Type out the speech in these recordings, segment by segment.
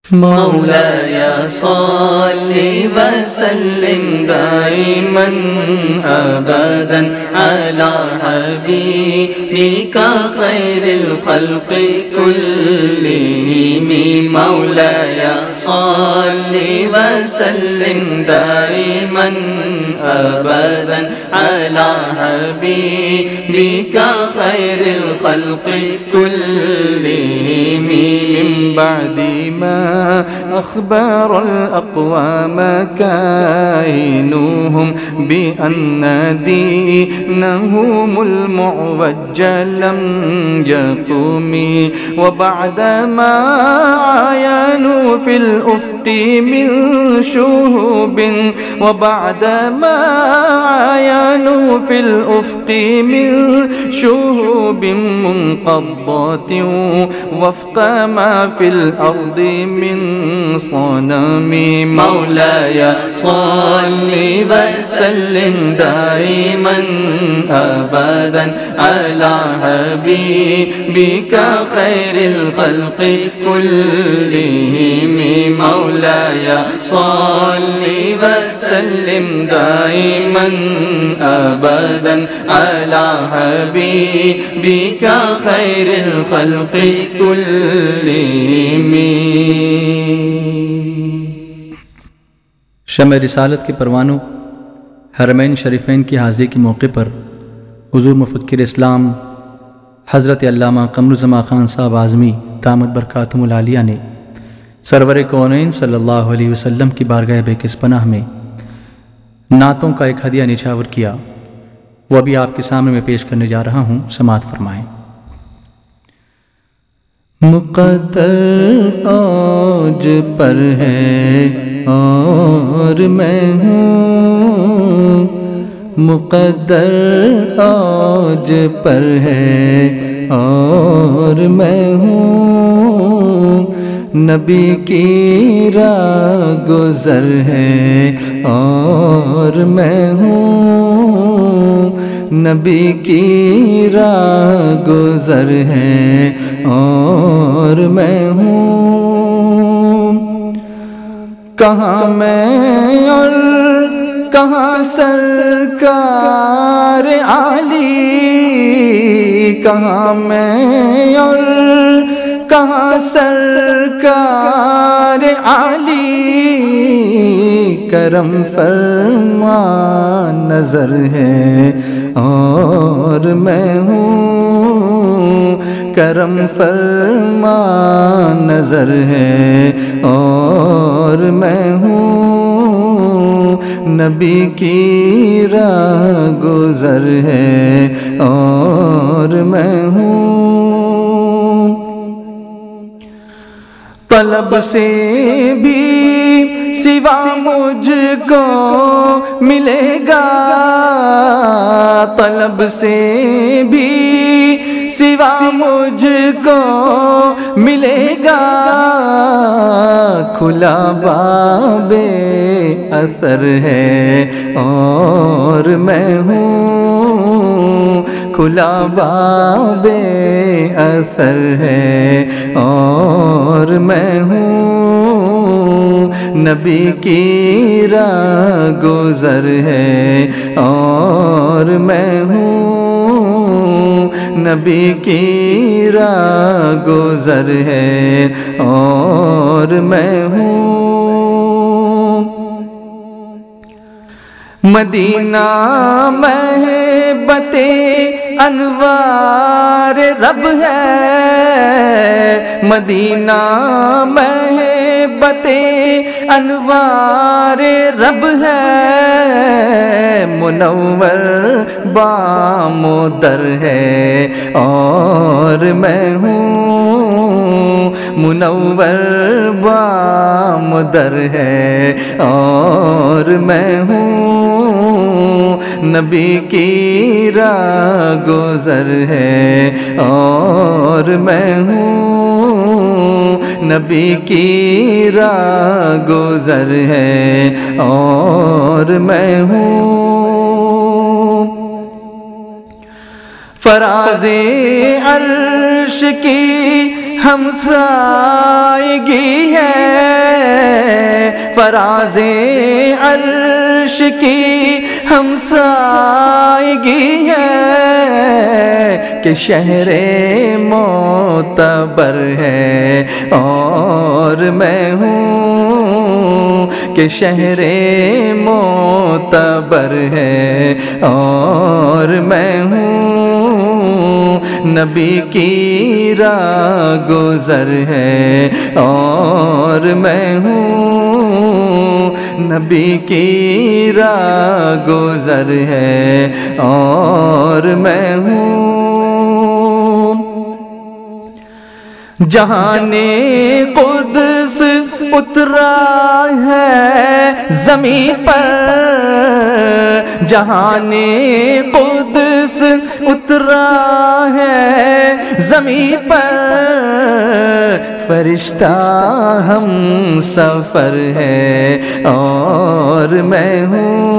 مولاي صل وسلم دائما أبدا على حبيبك خير الخلق كلهم. مولاي صل وسلم دائما أبدا على حبيبك خير الخلق كلهم. من بعد ما أخبر الأقوام كائنوهم بأن دينهم المعوج لم يقوم، وبعدما عاينوا في الأفق من شهوب، وبعدما عاينوا في الأفق من شهوب منقضات وفق ما في الأرض من صنم. مولاي صل وسلم دائما أبدا على حبيبك خير الخلق كلهم. مولاي صل وسلم دائما أبدا على حبيبك خير الخلق كلهم. شمع رسالت کے پروانوں، حرمین شریفین کی حاضری کے موقع پر حضور مفکر اسلام حضرت علامہ قمر الزمان خان صاحب اعظمی دامت برکاتہم العالیہ نے سرور کونین صلی اللہ علیہ وسلم کی بارگاہ بے کس پناہ میں نعتوں کا ایک ہدیہ نچھاور کیا، وہ ابھی آپ کے سامنے میں پیش کرنے جا رہا ہوں، سماعت فرمائیں۔ مقدر آج پر ہے اور میں ہوں، مقدر آج پر ہے اور میں ہوں، نبی کی راہ گزر ہے اور میں ہوں، نبی کی راہ گزر ہے اور میں ہوں، کہاں میں اور کہاں سرکار عالی، کہاں میں اور کہاں سرکار عالی، کرم فرما نظر ہے اور میں ہوں، کرم فرما نظر ہے اور میں ہوں، نبی کی راہ گزر ہے اور میں ہوں، طلب سے بھی سوا مجھ کو ملے گا، طلب سے بھی سوا مجھ کو ملے گا، کھلا باب اثر ہے اور میں ہوں، کھلا باب اثر ہے اور میں ہوں، نبی کی راہ گزر ہے اور میں ہوں، نبی کی راہ گزر ہے اور میں ہوں، مدینہ محبت انوار رب ہے، مدینہ محبت انوار رب ہے، منور بام و در ہے اور میں ہوں، منور بام و در ہے اور میں ہوں، نبی کی راہ گزر ہے اور میں ہوں، نبی کی راہ گزر ہے اور میں ہوں، فراز عرش کی ہمسائیگی ہے، فراز عرش کی ہمسائیگی ہے کہ شہر معتبر ہے اور میں ہوں کہ شہر معتبر ہے اور میں ہوں نبی کی راہ گزر ہے اور میں ہوں نبی کی راہ گزر ہے اور میں ہوں جہان قدس اترا ہے زمین پر جہان قدس اترا ہے زمین پر فرشتہ ہم سفر ہے اور میں ہوں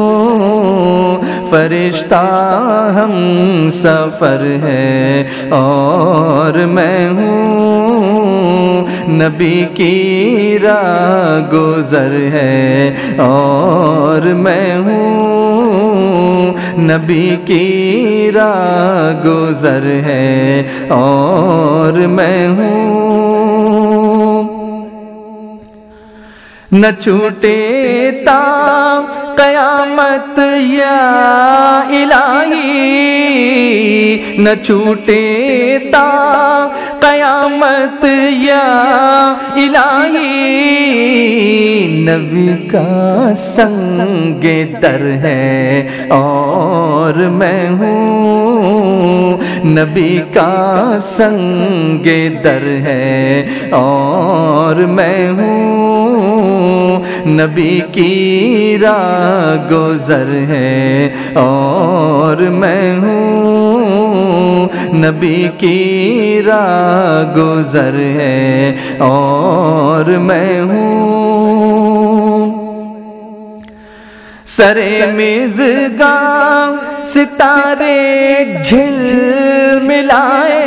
فرشتہ ہم سفر ہے اور میں ہوں نبی کی راہ گزر ہے اور میں ہوں نبی کی راہ گزر ہے اور میں ہوں نہ چھوٹے تا قیامت یا الہی نہ چھوٹے تا قیامت یا الہی نبی کا سنگ در ہے اور میں ہوں نبی کا سنگ در ہے اور میں ہوں نبی کی راہ گزر ہے اور میں ہوں نبی کی راہ گزر ہے اور میں ہوں سرے میزگاں ستارے جھل ملائے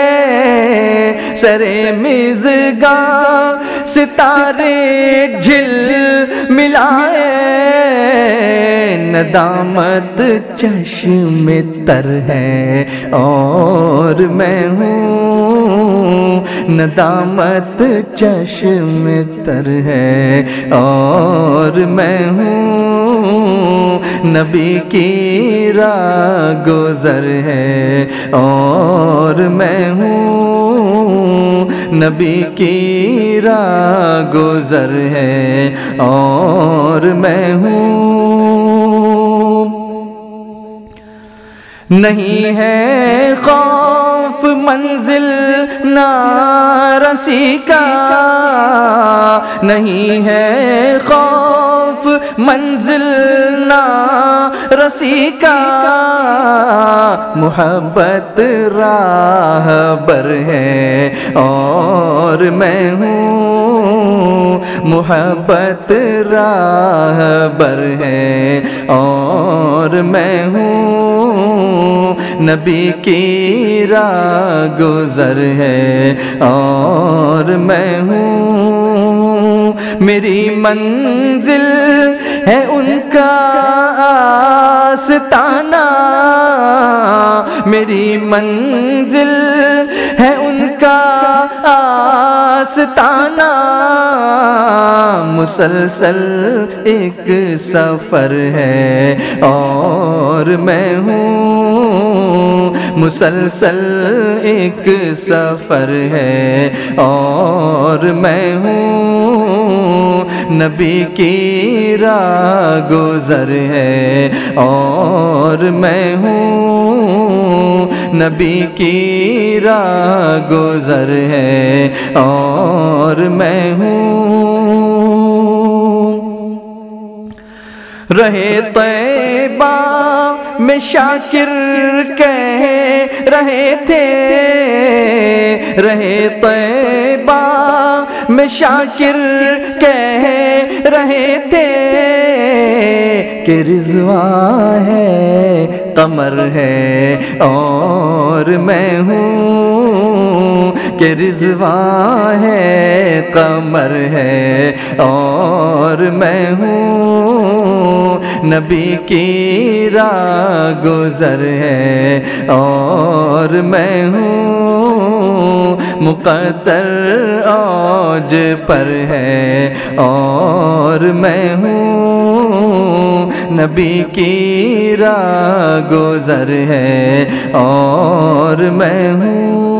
سرے میزگاں ستارے جھل ملائے ندامت چشم تر ہے اور میں ہوں ندامت چشم تر ہے اور میں ہوں نبی کی راہ گزر ہے اور میں ہوں نبی کی راہ گزر ہے اور میں ہوں نہیں ہے خوف منزل نارسی کا نہیں ہے خوف منزل نارسی کا محبت راہ بر ہے اور میں ہوں محبت راہ بر ہے اور میں ہوں نبی کی راہ گزر ہے اور میں ہوں میری منزل ہے ان کا آستانہ میری منزل ہے ان کا آستانہ مسلسل ایک سفر ہے اور میں ہوں مسلسل ایک سفر ہے اور میں ہوں نبی کی راہ گزر ہے اور میں ہوں نبی کی راہ گزر ہے اور میں ہوں رہے طیبہ میں شاکر کہہ رہے تھے رہے طیبہ میں شاکر کہہ رہے تھے کہ رضوان ہے قمر ہے اور میں ہوں کہ رضوان ہے قمر ہے اور میں ہوں نبی کی راہ گزر ہے اور میں ہوں مقدر اوج پر ہے اور میں ہوں نبی کی راہ گزر ہے اور میں ہوں